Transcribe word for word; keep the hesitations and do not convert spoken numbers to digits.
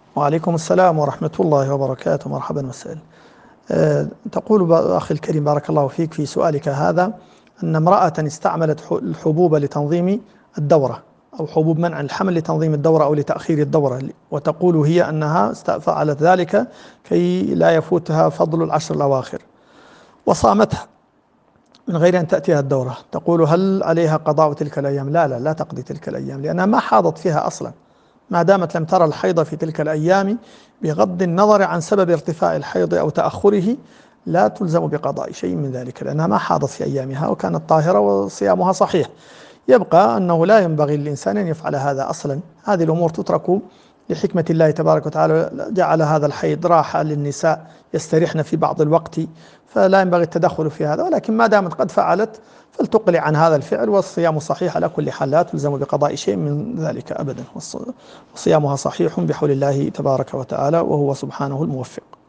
وعليكم السلام ورحمة الله وبركاته. مرحبا وسهلا. أه تقول ب- أخي الكريم بارك الله فيك في سؤالك هذا أن امرأة استعملت ح- الحبوب لتنظيم الدورة أو حبوب منع الحمل لتنظيم الدورة أو لتأخير الدورة، وتقول هي أنها است- فعلت ذلك كي لا يفوتها فضل العشر الأواخر وصامتها من غير أن تأتيها الدورة. تقول هل عليها قضاء تلك الأيام؟ لا لا لا تقضي تلك الأيام لأنها ما حاضت فيها أصلا، ما دامت لم ترى الحيض في تلك الأيام بغض النظر عن سبب ارتفاع الحيض أو تأخره، لا تلزم بقضاء شيء من ذلك لأنها ما حاضت في أيامها وكانت طاهرة وصيامها صحيح. يبقى أنه لا ينبغي للإنسان أن يفعل هذا أصلا، هذه الأمور تترك لحكمة الله تبارك وتعالى، جعل هذا الحيض راحة للنساء يستريحن في بعض الوقت، فلا ينبغي التدخل في هذا، ولكن ما دامت قد فعلت فلتقلع عن هذا الفعل، والصيام صحيح على كل حال، لا تلزم بقضاء شيء من ذلك أبدا، وصيامها صحيح بحول الله تبارك وتعالى، وهو سبحانه الموفق.